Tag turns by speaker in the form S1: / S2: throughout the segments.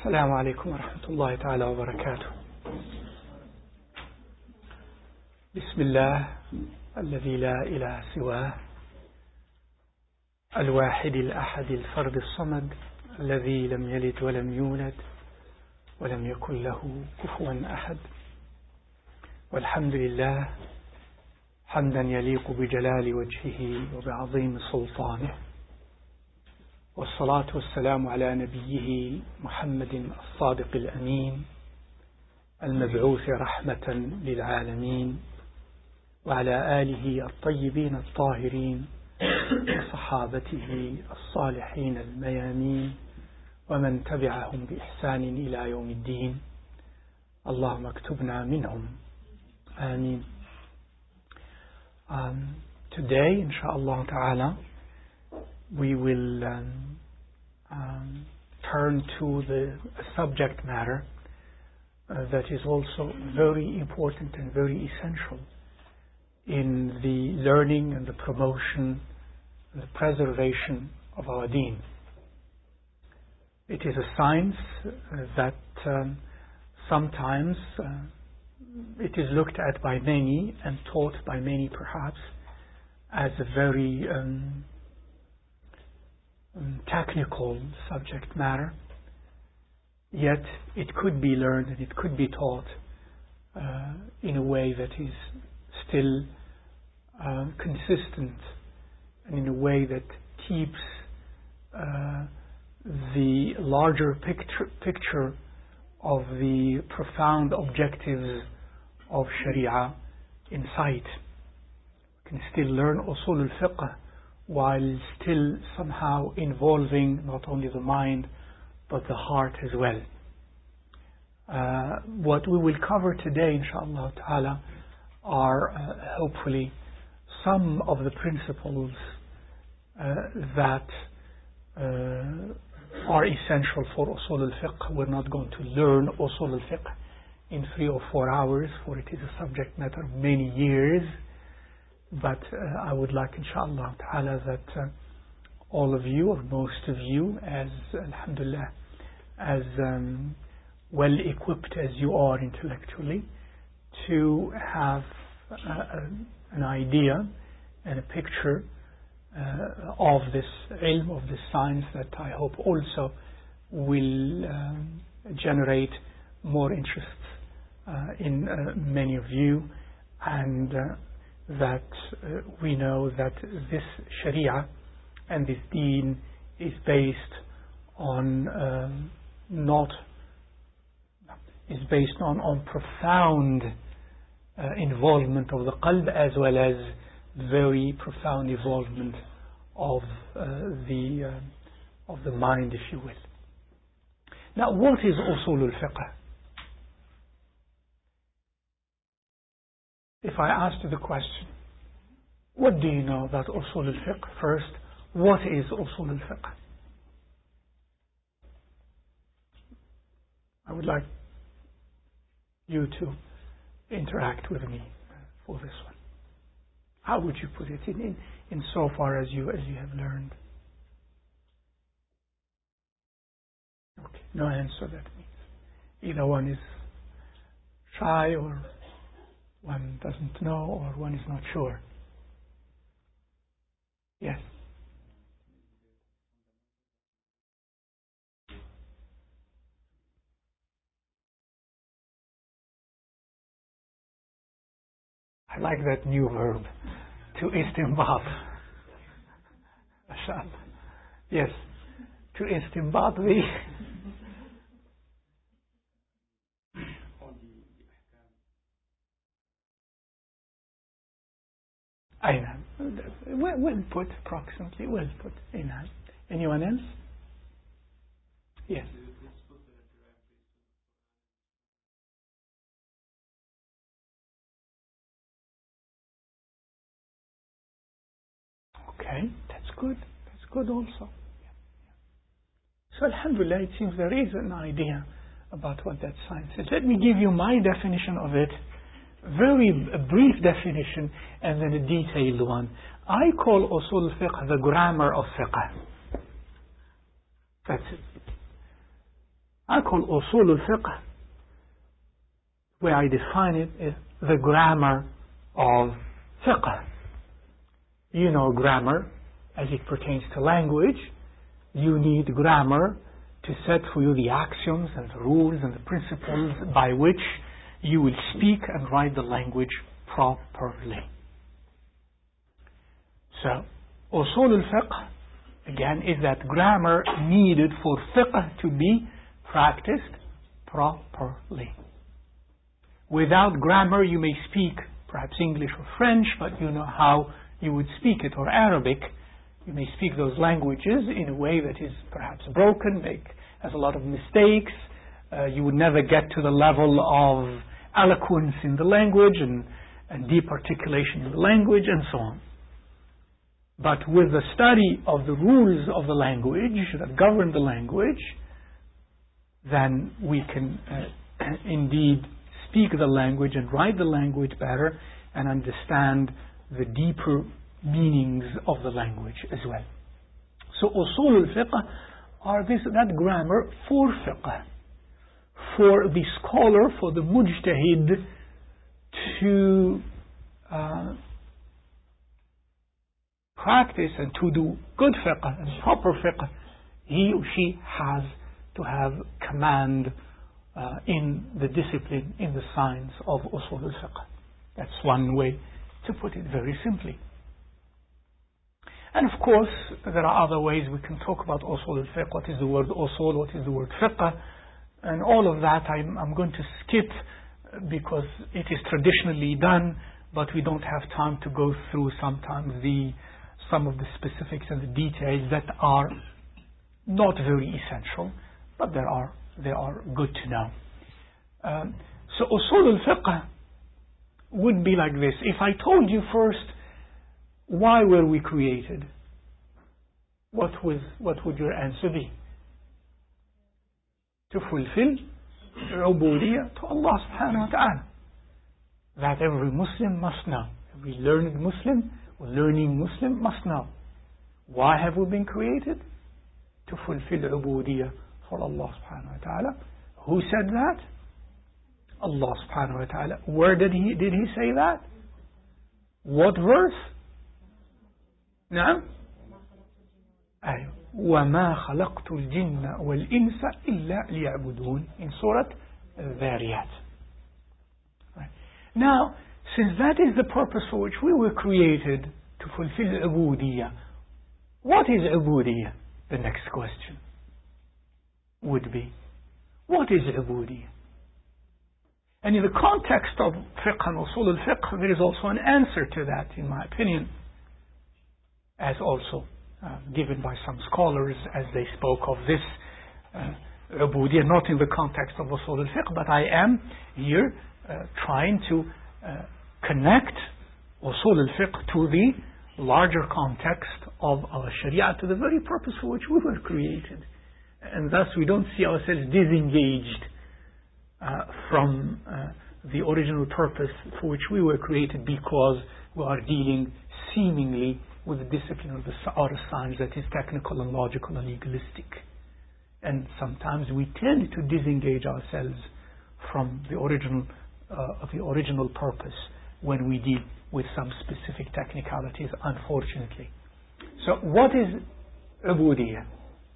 S1: السلام عليكم ورحمة الله تعالى وبركاته. بسم الله الذي لا إله سواه، الواحد الأحد الفرد الصمد، الذي لم يلد ولم يولد ولم يكن له كفوا أحد. والحمد لله حمدا يليق بجلال وجهه وبعظيم سلطانه، والصلاة والسلام على نبيه محمد الصادق الأمين المبعوث رحمة للعالمين، وعلى آله الطيبين الطاهرين وصحابته الصالحين الميامين ومن تبعهم بإحسان إلى يوم الدين. اللهم اكتبنا منهم آمين. Today, inshallah ta'ala, we will turn to the subject matter that is also very important and very essential in the learning and the promotion and the preservation of our deen. It is a science that sometimes it is looked at by many and taught by many perhaps as a very technical subject matter, yet it could be learned and it could be taught in a way that is still consistent and in a way that keeps the larger picture of the profound objectives of Sharia in sight. We can still learn usul al-fiqh while still somehow involving not only the mind but the heart as well. What we will cover today, inshallah ta'ala, are hopefully some of the principles that are essential for usul al-fiqh. We're not going to learn usul al-fiqh in 3 or 4 hours, for it is a subject matter of many years. But I would like, inshallah ta'ala, that all of you, or most of you, as alhamdulillah, as well equipped as you are intellectually, to have an idea and a picture of this ilm, of this science, that I hope also will generate more interest in many of you, and that we know that this Sharia and this deen is based on on profound involvement of the qalb, as well as very profound involvement of the mind, if you will. Now, what is usul al-fiqh? If I ask you the question, what do you know about usul al-fiqh? First, what is usul al-fiqh? I would like you to interact with me for this one. How would you put it in so far as you have learned? Okay, no answer, that means either one is shy, or one doesn't know, or one is not sure. Yes. I like that new verb, to istinbat. MashaAllah. Yes, to istinbat the Aina. Well put, approximately well put. Aina. Anyone else? Yes. Okay, that's good. That's good also. So alhamdulillah, it seems there is an idea about what that science is. Let me give you my definition of it. Very brief definition and then a detailed one. I call usul fiqh the grammar of fiqh. That's it. I call usul al-fiqh, where I define it, is the grammar of fiqh. You know grammar as it pertains to language. You need grammar to set for you the axioms and the rules and the principles by which you will speak and write the language properly. So, usul al-fiqh, again, is that grammar needed for fiqh to be practiced properly. Without grammar, you may speak perhaps English or French, but you know how you would speak it, or Arabic. You may speak those languages in a way that is perhaps broken, has a lot of mistakes. You would never get to the level of eloquence in the language and deep articulation in the language and so on. But with the study of the rules of the language that govern the language, then we can indeed speak the language and write the language better and understand the deeper meanings of the language as well. So usul al-fiqh are that grammar for fiqh, for the scholar, for the mujtahid to practice and to do good fiqh and proper fiqh. He or she has to have command in the discipline, in the science of usul al-fiqh. That's one way to put it very simply. And of course, there are other ways we can talk about usul al-fiqh. What is the word usul? What is the word fiqh? And all of that I'm going to skip because it is traditionally done, but we don't have time to go through sometimes some of the specifics and the details that are not very essential, but they are good to know. So usul al-fiqh would be like this. If I told you first, why were we created? What would your answer be? To fulfill ubudiyyah to Allah subhanahu wa ta'ala. That every Muslim must know. Every learned Muslim or learning Muslim must know. Why have we been created? To fulfill ubudiyyah for Allah subhanahu wa ta'ala. Who said that? Allah subhanahu wa ta'ala. Where did he say that? What verse? نعم أيوة وما خلقت الجن والإنس إلا ليعبدون in Surah Al-Dhariyat. Right. Now, since that is the purpose for which we were created, to fulfill ubudiyyah, what is ubudiyyah? The next question would be, what is ubudiyyah? And in the context of fiqh and usul al-fiqh, there is also an answer to that, in my opinion, as also given by some scholars as they spoke of this ubudiyyah, not in the context of usul al-fiqh, but I am here trying to connect usul al-fiqh to the larger context of our sharia, to the very purpose for which we were created. And thus we don't see ourselves disengaged from the original purpose for which we were created, because we are dealing seemingly with the discipline of the art of science that is technical and logical and legalistic. And sometimes we tend to disengage ourselves from the original purpose when we deal with some specific technicalities, unfortunately. So what is ubudiyyah?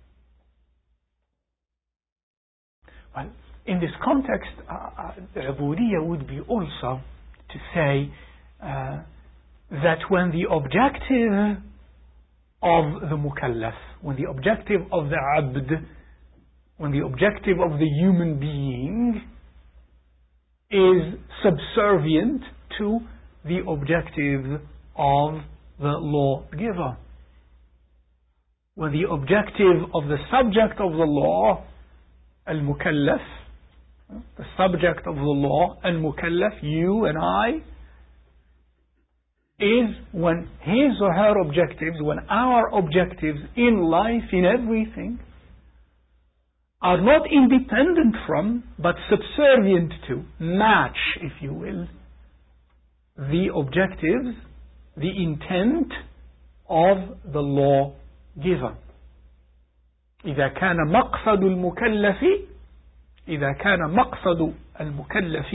S1: Well, in this context, ubudiyyah would be also to say that when the objective of the mukallaf, when the objective of the abd, when the objective of the human being is subservient to the objective of the lawgiver, when the objective of the subject of the law, al-mukallaf, the subject of the law, al-mukallaf, you and I, is when his or her objectives, when our objectives in life, in everything, are not independent from, but subservient to, match, if you will, the objectives, the intent of the lawgiver. إذا كان مقصد المكلف إذا كان مقصد المكلف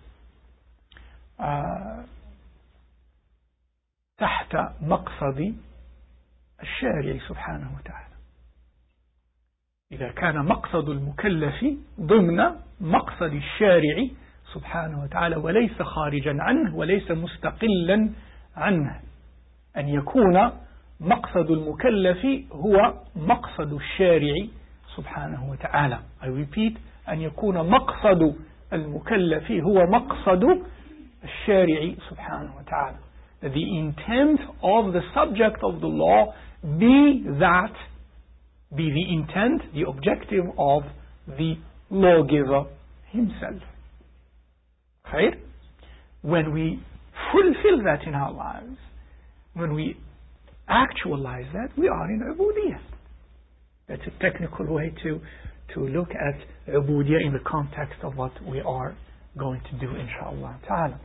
S1: تحت مقصد الشارع سبحانه وتعالى. إذا كان مقصد المكلف ضمن مقصد الشارع سبحانه وتعالى وليس خارجا عنه وليس مستقلا عنه، أن يكون مقصد المكلف هو مقصد الشارع سبحانه وتعالى. I repeat, أن يكون مقصد المكلف هو مقصد الشارع سبحانه وتعالى. The intent of the subject of the law be the intent, the objective of the lawgiver himself. Right? When we fulfill that in our lives, when we actualize that, we are in ubudiyyah. That's a technical way to look at ubudiyyah in the context of what we are going to do, inshallah ta'ala.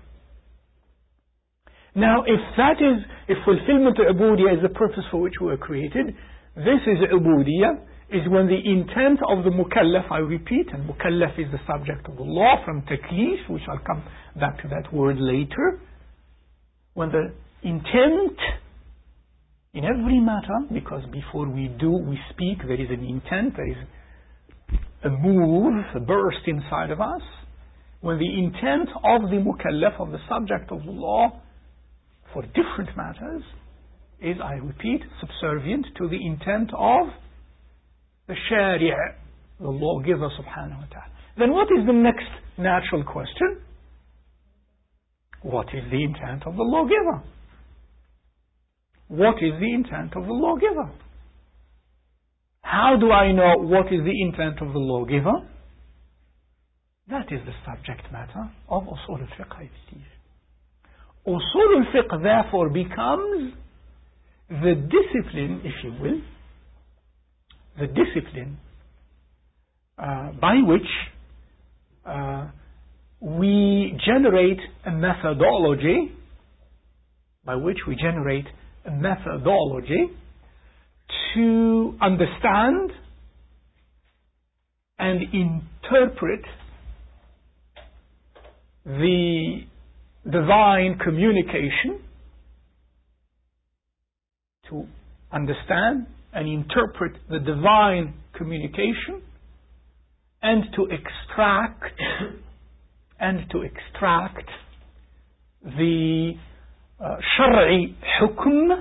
S1: Now, if fulfillment of ubudiyyah is the purpose for which we were created, this is ubudiyyah, is when the intent of the mukallaf, I repeat, and mukallaf is the subject of the law from taklif, we shall come back to that word later. When the intent in every matter, because before we do, we speak, there is an intent, there is a move, a burst inside of us. When the intent of the mukallaf, of the subject of the law, for different matters, is, I repeat, subservient to the intent of the shari', the lawgiver subhanahu wa ta'ala. Then what is the next natural question? What is the intent of the lawgiver? What is the intent of the lawgiver? How do I know what is the intent of the lawgiver? That is the subject matter of usul al-fiqh, I believe. Usul al-fiqh therefore becomes the discipline, if you will, the discipline by which we generate a methodology, to understand and interpret the divine communication, to understand and interpret the divine communication, and to extract the shar'i hukm,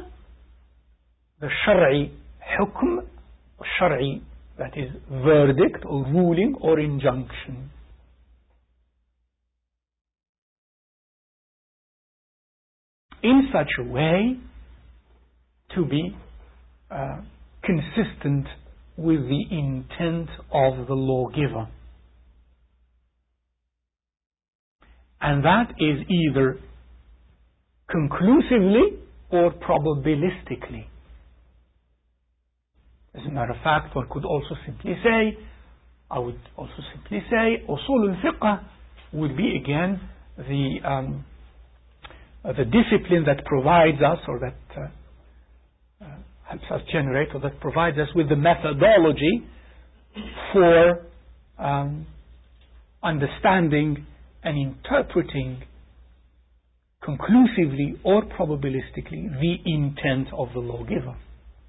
S1: shar'i, that is verdict or ruling or injunction. In such a way to be consistent with the intent of the lawgiver. And that is either conclusively or probabilistically. As a matter of fact, one could also simply say, I would also simply say, usul al-fiqh would be again the discipline that provides us, or that helps us generate, or that provides us with the methodology for understanding and interpreting conclusively or probabilistically the intent of the lawgiver.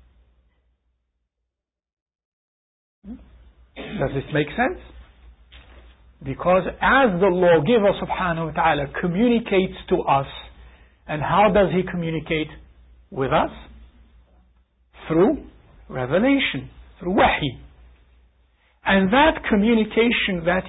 S1: Does this make sense? Because as the lawgiver subhanahu wa ta'ala communicates to us, and how does he communicate with us? Through revelation, through wahi. And that communication that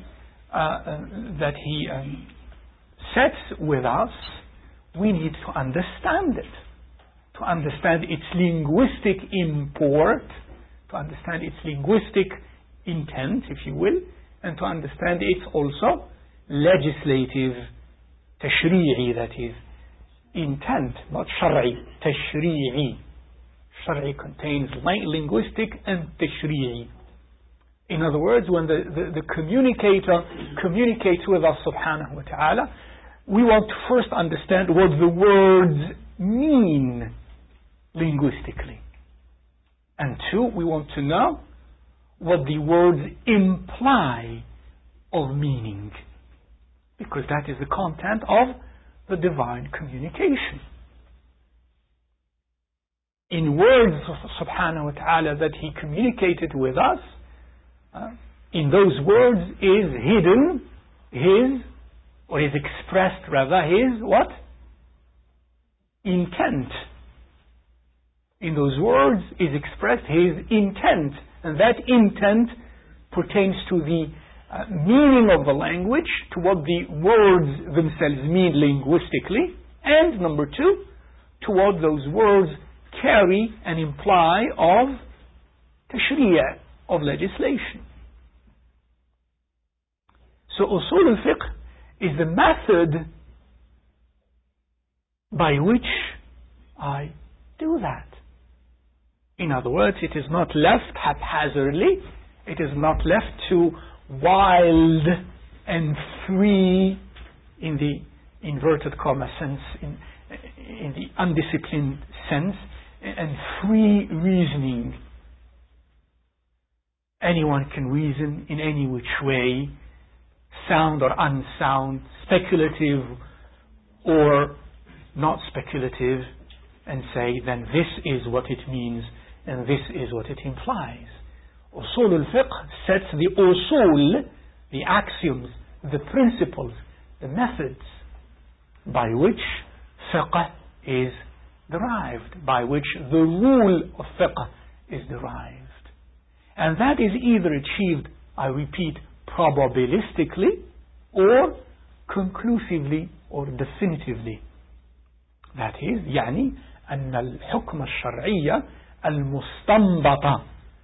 S1: he sets with us, we need to understand it, to understand its linguistic import, to understand its linguistic intent, if you will, and to understand its also legislative tashri'i, that is intent, not shar'i, tashri'i. Shar'i contains linguistic and tashri'i. In other words, when the communicator communicates with us subhanahu wa ta'ala, we want to first understand what the words mean linguistically. And two, we want to know what the words imply of meaning, because that is the content of the divine communication. In words of subhanahu wa ta'ala that He communicated with us, in those words is hidden His, or is expressed rather, His what? Intent. In those words is expressed His intent, and that intent pertains to the meaning of the language, to what the words themselves mean linguistically, and number two, to what those words carry and imply of tashriya, of legislation. So usul al-fiqh is the method by which I do that. In other words, it is not left haphazardly, it is not left to wild and free, in the inverted comma sense, in the undisciplined sense, and free reasoning. Anyone can reason in any which way, sound or unsound, speculative or not speculative, and say, then this is what it means and this is what it implies. Usul al-fiqh sets the usul, the axioms, the principles, the methods by which fiqh is derived, by which the rule of fiqh is derived. And that is either achieved, I repeat, probabilistically or conclusively or definitively. That is, يعني أن الحكم الشرعي المستنبط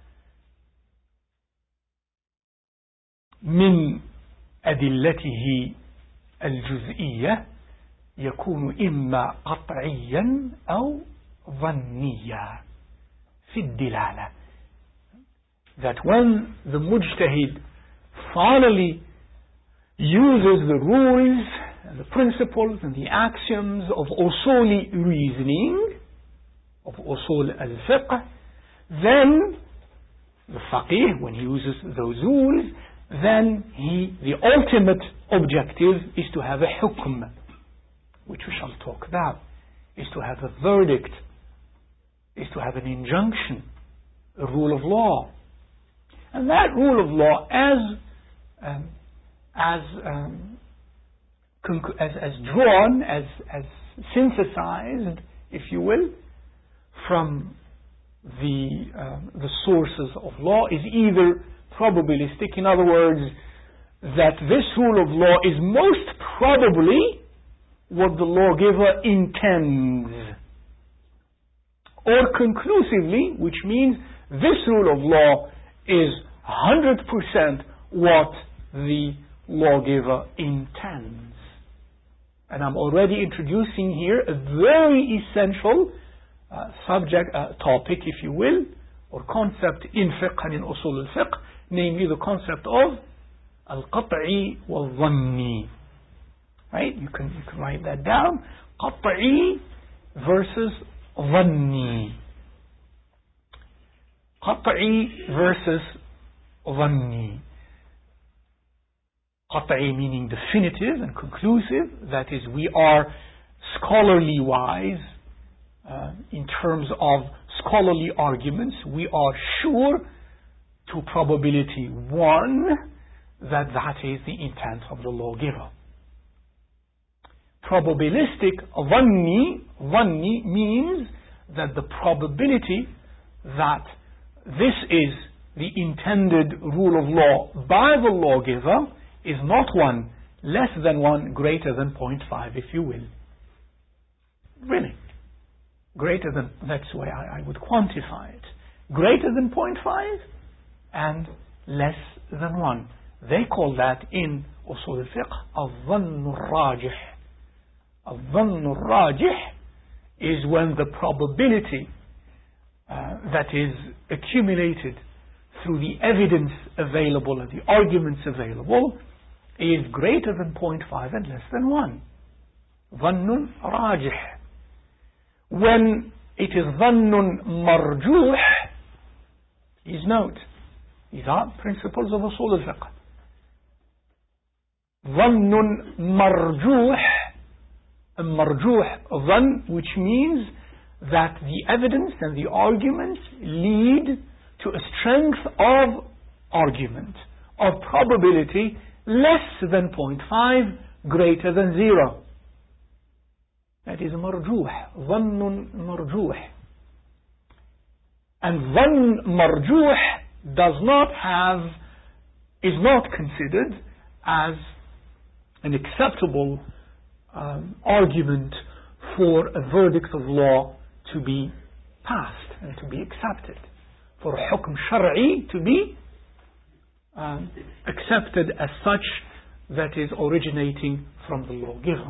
S1: من أدلته الجزئية يكون إما قطعيا أو ظنيا في الدلالة. That when the mujtahid finally uses the rules and the principles and the axioms of usuli reasoning, of usul al-fiqh, then the faqih, when he uses those rules, then the ultimate objective is to have a hukm, which we shall talk about, is to have a verdict, is to have an injunction, a rule of law. And that rule of law, as drawn, as synthesized, if you will, from the sources of law, is either probabilistic. In other words, that this rule of law is most probably what the lawgiver intends, or conclusively, which means this rule of law is 100% what the lawgiver intends. And I'm already introducing here a very essential topic, if you will, or concept in fiqh and in usul al-fiqh, namely the concept of al-qat'i wal-dhanni. Right? You can write that down. Qat'i versus dhanni. Qat'i versus dhanni. Qat'i meaning definitive and conclusive. That is, we are scholarly wise in terms of scholarly arguments. We are sure to probability 1 that is the intent of the lawgiver. Probabilistic dhanni means that the probability that this is the intended rule of law by the lawgiver is not 1, less than 1, greater than 0.5, if you will. Really. Greater than, that's the way I would quantify it. Greater than 0.5 and less than 1. They call that in usul al-fiqh al-dhann al-rajih. Al-dhann al-rajih is when the probability that is accumulated through the evidence available and the arguments available is greater than 0.5 and less than 1. Dhannun rajih. When it is dhannun marjuh, please note, these are principles of usul al-fiqh. ظن مرجوح, a marjuh ظن, which means that the evidence and the arguments lead to a strength of argument, of probability less than 0.5, greater than 0. That is marjuh, ظن marjuh. And ظن marjuh is not considered as an acceptable argument for a verdict of law to be passed and to be accepted, for hukm shar'i to be accepted as such, that is originating from the lawgiver.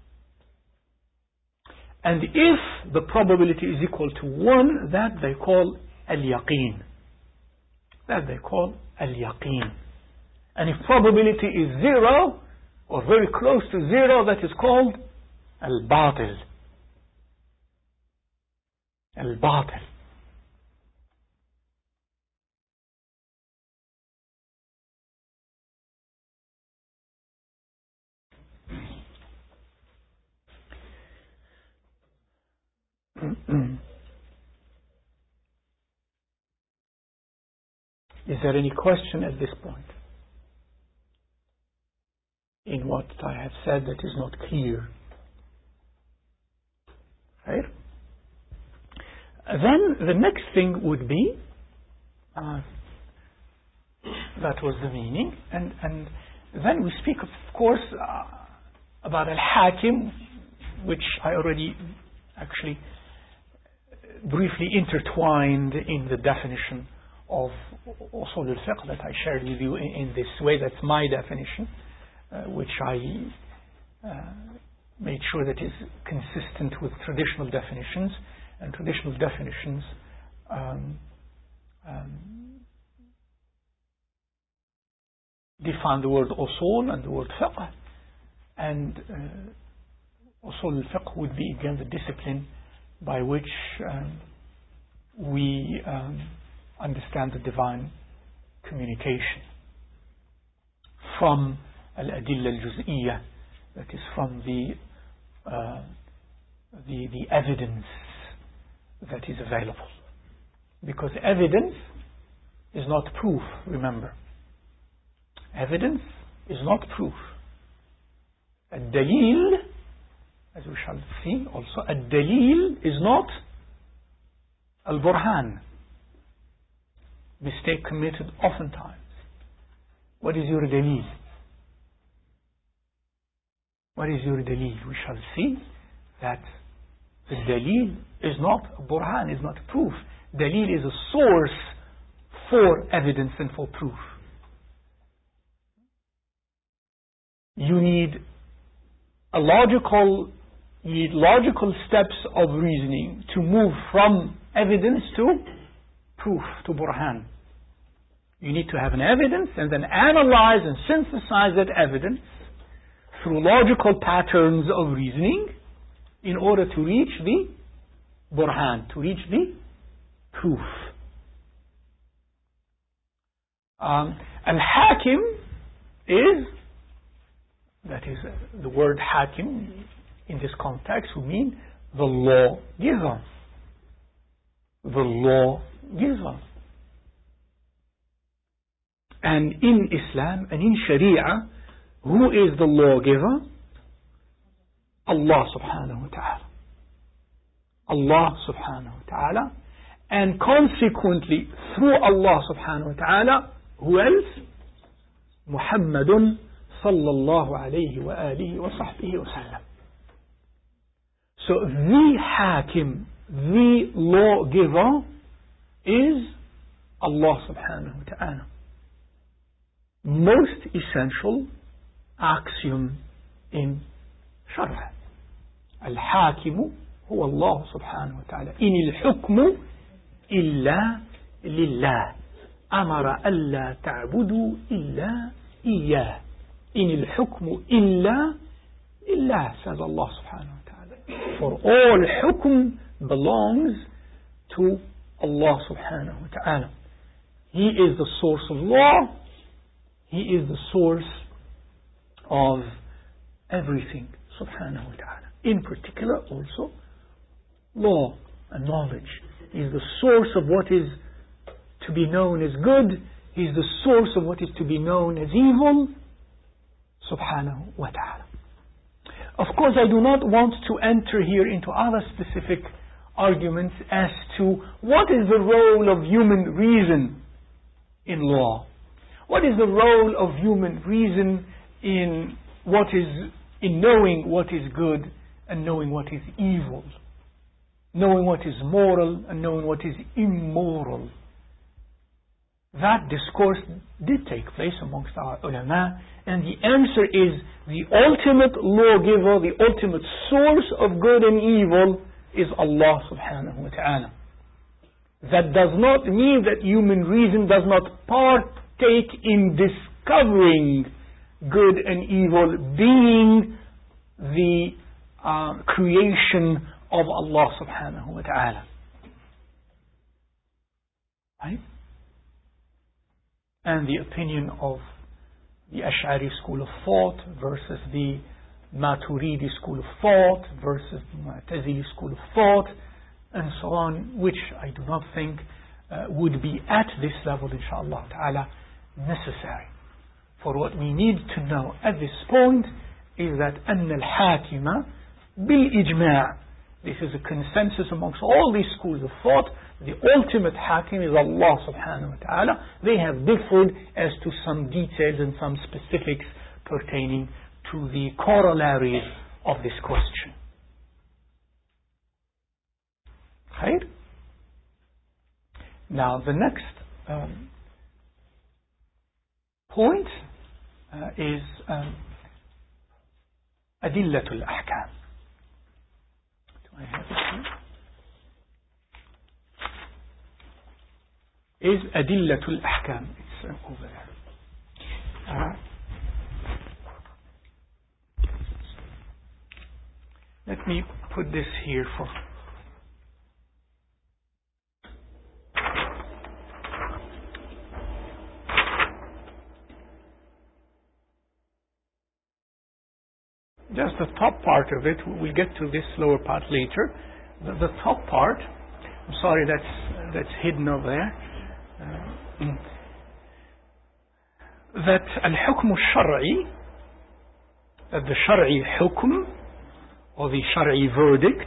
S1: And if the probability is equal to 1, that they call al-yaqeen. That they call al-yaqeen. And if probability is 0, or very close to 0, that is called al-batil. Al-batil. Is there any question at this point in what I have said that is not clear? Right? Then the next thing would be that was the meaning, and then we speak of course about al-hakim, which I already actually briefly intertwined in the definition of usul al-fiqh that I shared with you in this way. That's my definition, which I made sure that is consistent with traditional definitions, and traditional definitions define the word usul and the word fiqh, and usul al-fiqh would be again the discipline by which we understand the divine communication from al-adilla al-juz'iyya, that is from the evidence that is available, because evidence is not proof. Remember, evidence is not proof. Ad-dalil, as we shall see also, ad-dalil is not al-burhan. Mistake committed oftentimes. What is your dalil? What is your dalil? We shall see that the dalil is not burhan, is not proof. Dalil is a source for evidence and for proof. You need logical steps of reasoning to move from evidence to proof, to burhan. You need to have an evidence and then analyze and synthesize that evidence through logical patterns of reasoning in order to reach the burhan, to reach the proof. Al-hakim is, that is the word hakim in this context would mean the lawgiver. The lawgiver. And in Islam and in Sharia, who is the lawgiver? Allah subhanahu wa ta'ala. Allah subhanahu wa ta'ala. And consequently, through Allah subhanahu wa ta'ala, who else? Muhammadun sallallahu alayhi wa alihi wa sahbihi wa sallam. So the hakim, the lawgiver, is Allah subhanahu wa ta'ala. Most essential axiom in Sharh. Al-Hakimu huwa Allah subhanahu wa ta'ala. In al-hukmu illa lillah. Amara alla ta'budu illa iyyah. In al-hukmu illa lillah, says Allah subhanahu wa ta'ala. For all hukm belongs to Allah subhanahu wa ta'ala. He is the source of law. He is the source of everything, subhanahu wa ta'ala. In particular also, law and knowledge. He is the source of what is to be known as good. He is the source of what is to be known as evil, subhanahu wa ta'ala. Of course, I do not want to enter here into other specific arguments as to what is the role of human reason in law. What is the role of human reason in knowing what is good and knowing what is evil, knowing what is moral and knowing what is immoral? That discourse did take place amongst our ulama, and the answer is the ultimate lawgiver, the ultimate source of good and evil is Allah subhanahu wa ta'ala. That does not mean that human reason does not partake in discovering good and evil, being the creation of Allah subhanahu wa ta'ala. Right? And the opinion of the Ash'ari school of thought versus the Maturidi school of thought versus the Mu'tazili school of thought, and so on, which I do not think would be at this level, inshallah ta'ala, necessary. For what we need to know at this point is that أن الحاكم بالإجماع, this is a consensus amongst all these schools of thought, the ultimate hakim is Allah subhanahu wa ta'ala. They have differed as to some details and some specifics pertaining to the corollaries of this question. Khair? Now the next point is Adillatul Ahkam. Do I have it here? Is Adillatul Ahkam. It's over there. Let me put this here for just the top part of it. We'll get to this lower part later. The top part, I'm sorry, that's hidden over there. That al-hukm al-shar'i, that the shar'i hukm or the shar'i verdict,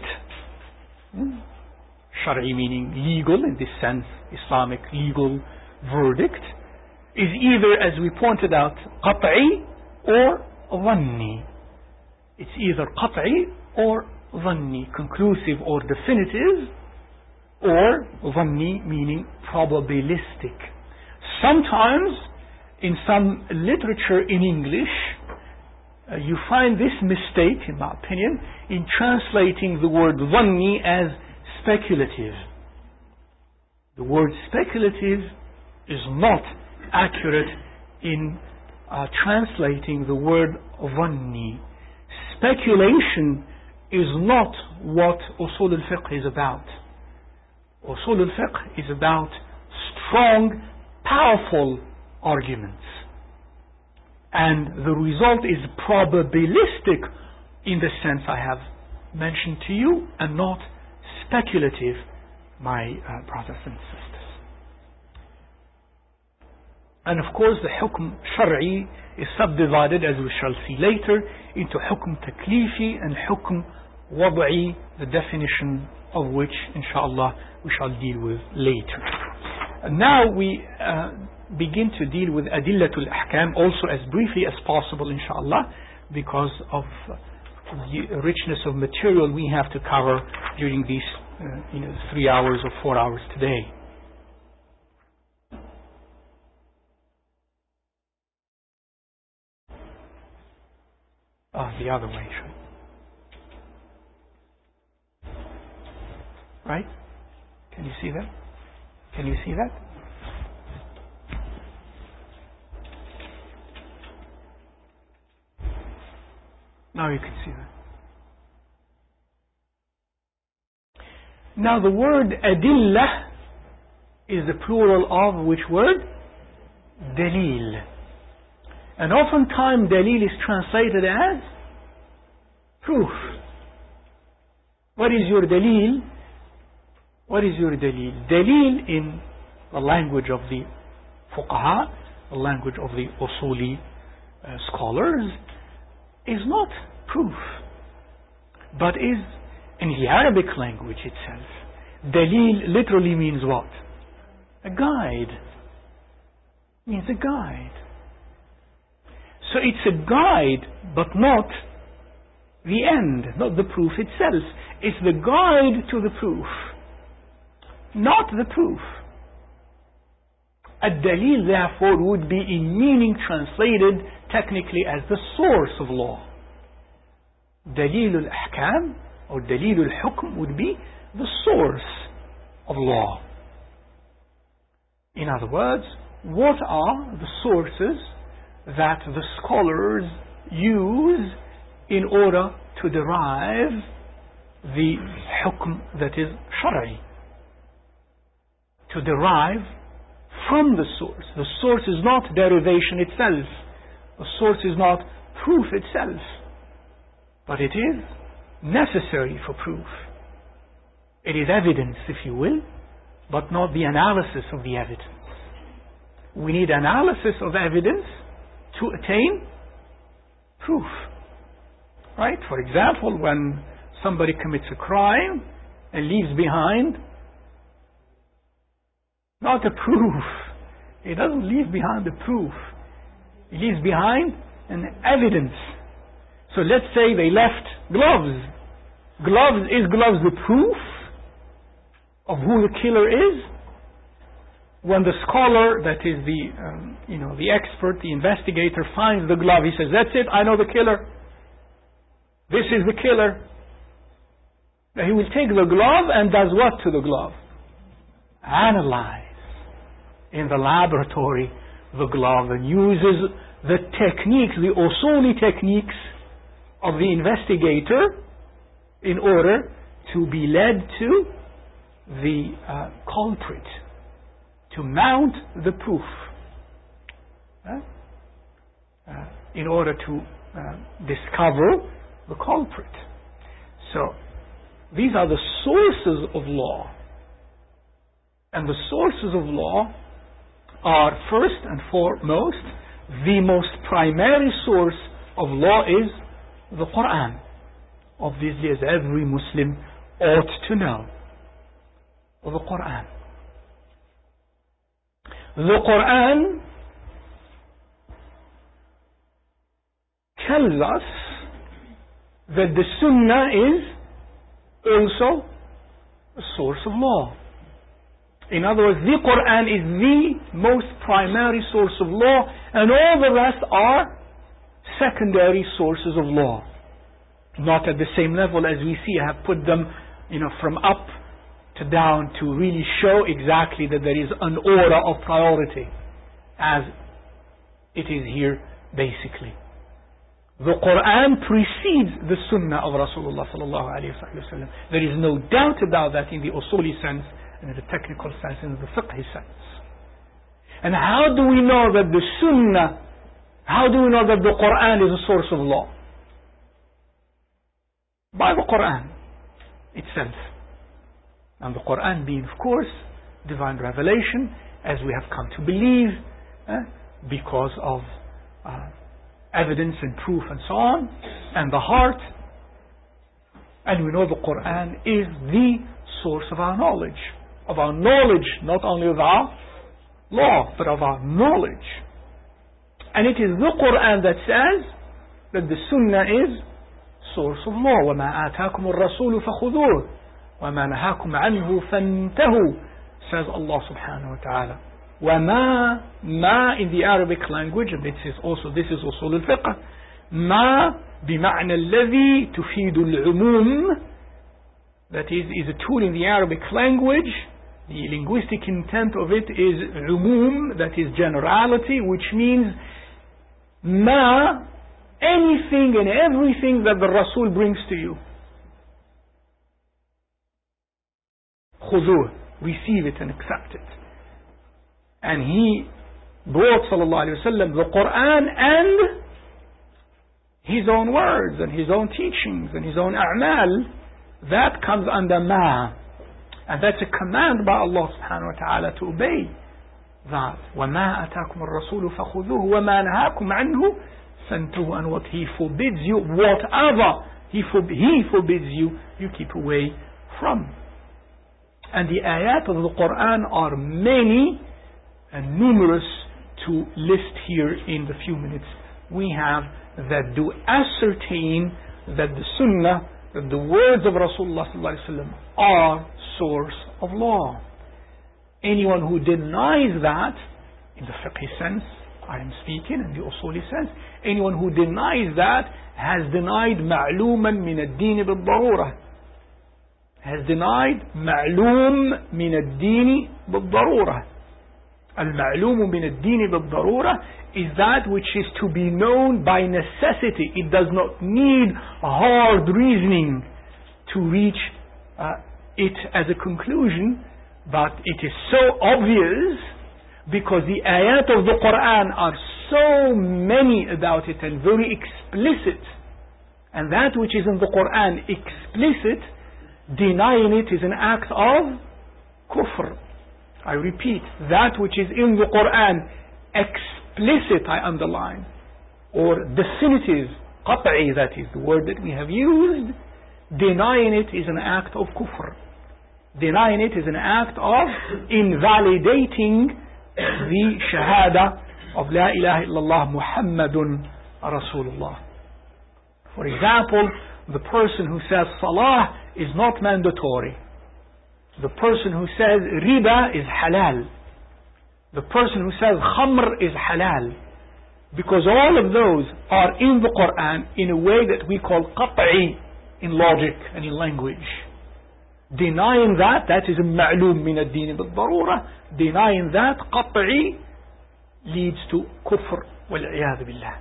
S1: shar'i meaning legal in this sense, Islamic legal verdict, is either, as we pointed out, qat'i or dhanni. It's either qat'i or dhanni, conclusive or definitive, or dhanni meaning probabilistic. Sometimes in some literature in English you find this mistake, in my opinion, in translating the word dhanni as speculative. The word speculative is not accurate in translating the word dhanni. Speculation is not what usul al-fiqh is about. Usul al-fiqh is about strong, powerful arguments. And the result is probabilistic in the sense I have mentioned to you, and not speculative, my brothers and sisters. And of course the hukm shar'i is subdivided, as we shall see later, into hukm taklifi and hukm wad'i, the definition of which, inshallah, we shall deal with later. And now we begin to deal with Adillatul Ahkam also as briefly as possible, inshallah, because of the richness of material we have to cover during these 3 hours or 4 hours today. The other way, right? Can you see that? Can you see that? Now you can see that. Now the word adillah is the plural of which word? Dalil. And oftentimes dalil is translated as proof. What is your dalil? What is your dalil? Dalil in the language of the fuqaha, the language of the usuli scholars, is not proof, but is in the Arabic language itself. Dalil literally means what? A guide. Means a guide. So it's a guide, but not the end, not the proof itself. It's the guide to the proof, not the proof. Ad-dalil therefore would be in meaning translated technically as the source of law. Dalil al-ahkam or dalil al-hukm would be the source of law. In other words, what are the sources that the scholars use in order to derive the hukm that is shari? To derive from the source. The source is not derivation itself. The source is not proof itself. But it is necessary for proof. It is evidence, if you will, but not the analysis of the evidence. We need analysis of evidence to attain proof. Right? For example, when somebody commits a crime and leaves behind not a proof. He doesn't leave behind a proof. He leaves behind an evidence. So let's say they left gloves. Is gloves the proof of who the killer is? When the scholar, that is the expert, the investigator, finds the glove, he says, "That's it, I know the killer. This is the killer." Now he will take the glove and does what to the glove? Analyze in the laboratory the glove and uses the techniques, the usuli techniques of the investigator in order to be led to the culprit, to mount the proof, in order to discover the culprit. So these are the sources of law. And the sources of law are first and foremost, the most primary source of law is the Quran. Obviously, as every Muslim ought to know. The Quran. The Quran tells us that the Sunnah is also a source of law. In other words, the Quran is the most primary source of law, and all the rest are secondary sources of law. Not at the same level as we see. I have put them, from up to down to really show exactly that there is an order of priority, as it is here basically. The Quran precedes the Sunnah of Rasulullah sallallahu alaihi wasallam. There is no doubt about that in the usuli sense, in the technical sense, in the fiqh sense. And how do we know that the Sunnah, how do we know that the Quran is a source of law? By the Quran itself. And the Quran being, of course, divine revelation, as we have come to believe, because of evidence and proof and so on, and the heart. And we know the Quran is the source of our knowledge. Of our knowledge, not only of our law, but of our knowledge. And it is the Quran that says that the Sunnah is source of law. وَمَا آتَاكُمُ الرَّسُولُ فَخُذُوهُ وَمَا نَهَاكُمْ عَنْهُ فَانْتَهُوا, says Allah subhanahu wa ta'ala. وَمَا, ma in the Arabic language, and this is usul al-fiqh, ma بمعنى الذي تفيد العموم, that is a tool in the Arabic language. The linguistic intent of it is umum, that is generality, which means ma, anything and everything that the Rasul brings to you. خذوه, receive it and accept it. And he brought sallallahu alayhi wa sallam the Quran and his own words and his own teachings and his own a'mal, that comes under ma. And that's a command by Allah subhanahu wa ta'ala to obey that. وَمَا أَتَاكُمُ الرَّسُولُ فَخُذُوهُ وَمَا نَهَاكُمْ عَنْهُ فَانْتَهُوا. And what he forbids you, whatever he forbids you, you keep away from. And the ayat of the Quran are many and numerous to list here in the few minutes we have, that do ascertain that the Sunnah, that the words of Rasulullah sallallahu alaihi wasallam are source of law. Anyone who denies that, in the fiqh sense I am speaking, in the usuli sense, anyone who denies that has denied ma'luman min ad-din bil-darura, has denied ma'lum min ad-din bil-darura. Al-ma'lum min ad-din bil-darura is that which is to be known by necessity. It does not need hard reasoning to reach it as a conclusion, but it is so obvious because the ayat of the Quran are so many about it and very explicit. And that which is in the Quran explicit, denying it is an act of kufr. I repeat, that which is in the Quran explicit, I underline, or definitive, qat'i, that is the word that we have used, denying it is an act of kufr. Denying it is an act of invalidating the shahada of La ilaha illallah Muhammadun Rasulullah. For example, the person who says salah is not mandatory. The person who says riba is halal. The person who says khamr is halal. Because all of those are in the Quran in a way that we call qat'i in logic and in language. Denying that, that is a ma'lum min ad-din bil-darura. Denying that, qat'i, leads to kufr wal-'iyadhu billah.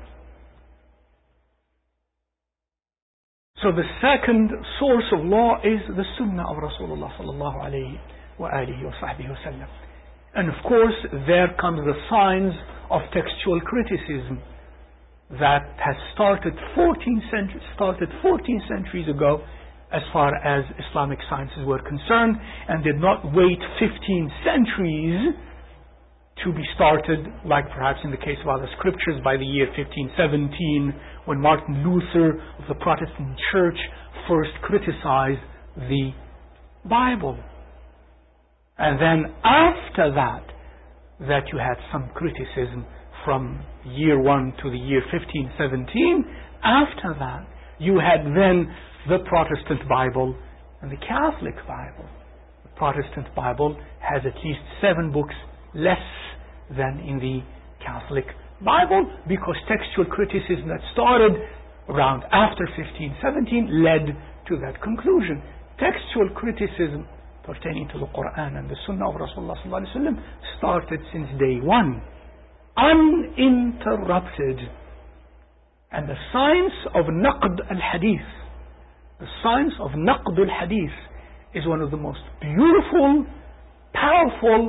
S1: So the second source of law is the Sunnah of Rasulullah sallallahu alayhi wa alihi wa sahbihi wa sallam. And of course there comes the signs of textual criticism that has started 14 centuries ago as far as Islamic sciences were concerned, and did not wait 15 centuries to be started, like perhaps in the case of other scriptures, by the year 1517, when Martin Luther of the Protestant Church first criticized the Bible. And then after that you had some criticism from year 1 to the year 1517. After that, you had then the Protestant Bible and the Catholic Bible. The Protestant Bible has at least 7 books less than in the Catholic Bible, because textual criticism that started around after 1517 led to that conclusion. Textual criticism pertaining to the Quran and the Sunnah of Rasulullah sallallahu alaihi wasallam started since day one, uninterrupted. And the science of naqd al-hadith, the science of naqd al-hadith, is one of the most beautiful, powerful,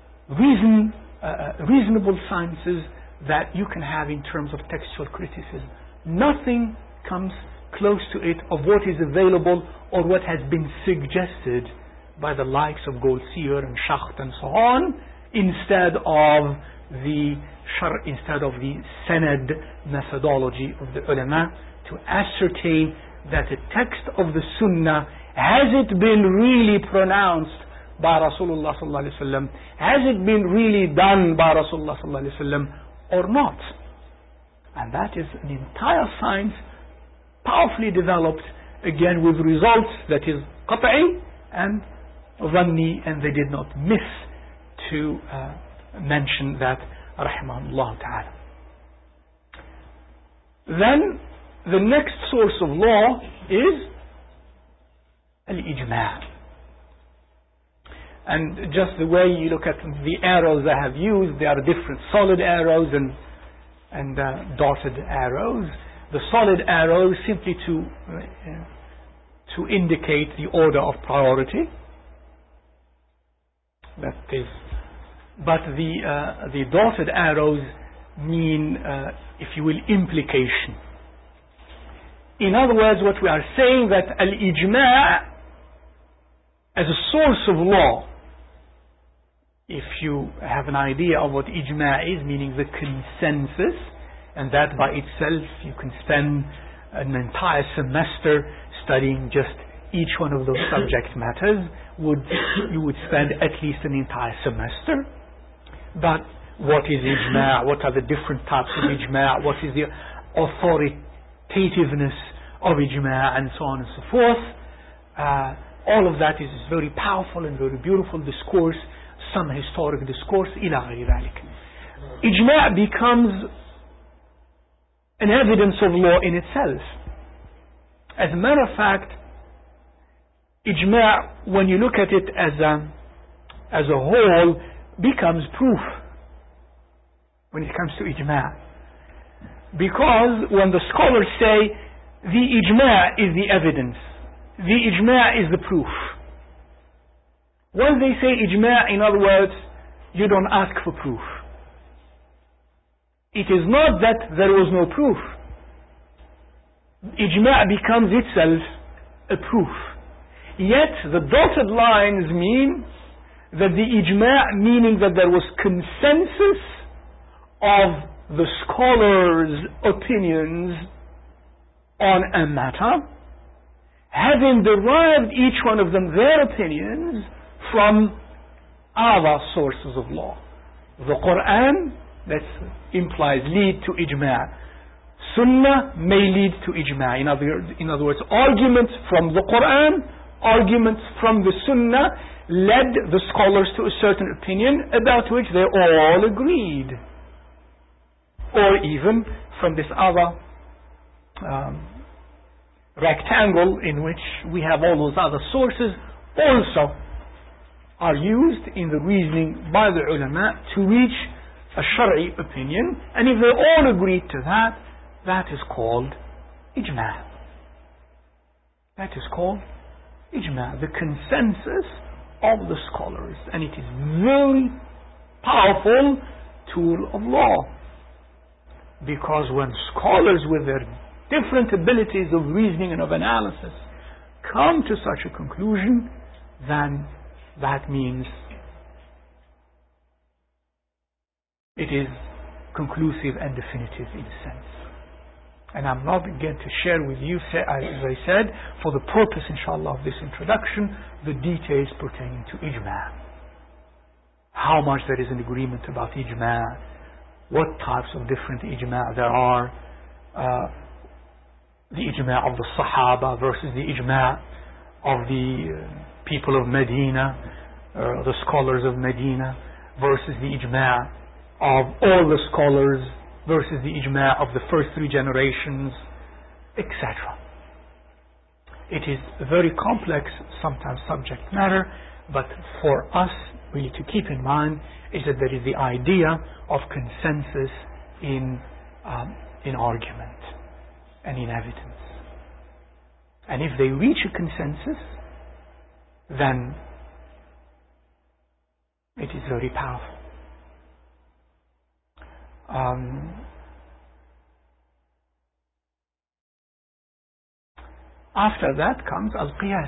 S1: reasonable sciences that you can have in terms of textual criticism. Nothing comes close to it of what is available or what has been suggested by the likes of Goldsir and Schacht and so on, instead of the sanad methodology of the ulama, to ascertain that the text of the Sunnah, has it been really pronounced by Rasulullah sallallahu alaihi wasallam, has it been really done by Rasulullah sallallahu alaihi wasallam or not? And that is an entire science, powerfully developed, again with results that is qat'i and dhanni, and they did not miss to mention that, rahimahullah ta'ala. Then the next source of law is al-ijma'. And just the way you look at the arrows I have used, there are different solid arrows and dotted arrows. The solid arrow is simply to indicate the order of priority. That is but the dotted arrows mean, if you will, implication. In other words, what we are saying that al-ijma' as a source of law, if you have an idea of what ijma' is, meaning the consensus, and that by itself you can spend an entire semester studying just each one of those subject matters, you would spend at least an entire semester. But what is ijma'? What are the different types of ijma'? What is the authoritativeness of ijma', and so on and so forth? All of that is very powerful and very beautiful discourse, some historic discourse, ila ghayri dhalik. Ijma' becomes an evidence of law in itself. As a matter of fact, ijma', when you look at it as a whole, becomes proof when it comes to ijma'. Because when the scholars say the ijma' is the evidence, the ijma' is the proof. When they say ijma', in other words, you don't ask for proof. It is not that there was no proof. Ijma' becomes itself a proof. Yet the dotted lines mean that the ijma', meaning that there was consensus of the scholars' opinions on a matter, having derived each one of them their opinions from other sources of law. The Quran, that implies lead to ijma'. Sunnah may lead to ijma'. In other words, arguments from the Quran, arguments from the Sunnah led the scholars to a certain opinion about which they all agreed. Or even from this other rectangle in which we have all those other sources also are used in the reasoning by the ulama to reach a shari opinion, and if they all agreed to that, that is called ijma'. That is called ijma', the consensus of the scholars, and it is very powerful tool of law, because when scholars with their different abilities of reasoning and of analysis come to such a conclusion, then that means it is conclusive and definitive in a sense. And I'm not going to share with you, as I said, for the purpose, inshallah, of this introduction, the details pertaining to ijma'. How much there is an agreement about ijma', what types of different ijma' there are, the ijma' of the Sahaba versus the ijma' of the people of Medina, the scholars of Medina, versus the ijma' of all the scholars, versus the ijma' of the first three generations, etc. It is a very complex, sometimes subject matter, but for us really to keep in mind is that there is the idea of consensus in argument and in evidence. And if they reach a consensus, then it is very powerful. After that comes al-qiyas.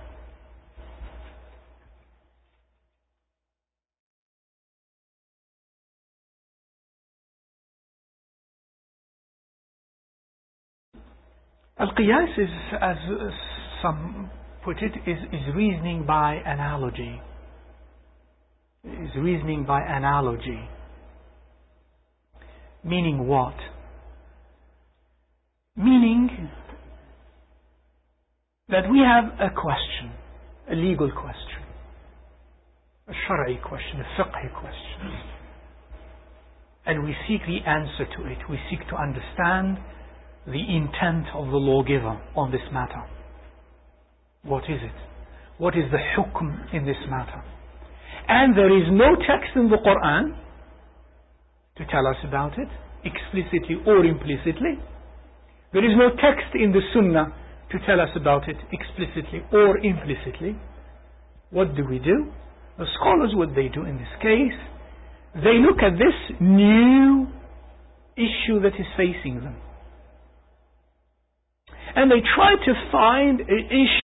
S1: Al-qiyas is, as some put it, is reasoning by analogy. Is reasoning by analogy. Meaning what? Meaning that we have a question, a legal question, a shari question, a fiqhi question, and we seek the answer to it. We seek to understand the intent of the lawgiver on this matter. What is it? What is the hukm in this matter? And there is no text in the Quran to tell us about it, explicitly or implicitly. There is no text in the Sunnah to tell us about it explicitly or implicitly. What do? The scholars, what they do in this case they look at this new issue that is facing them. And they try to find an issue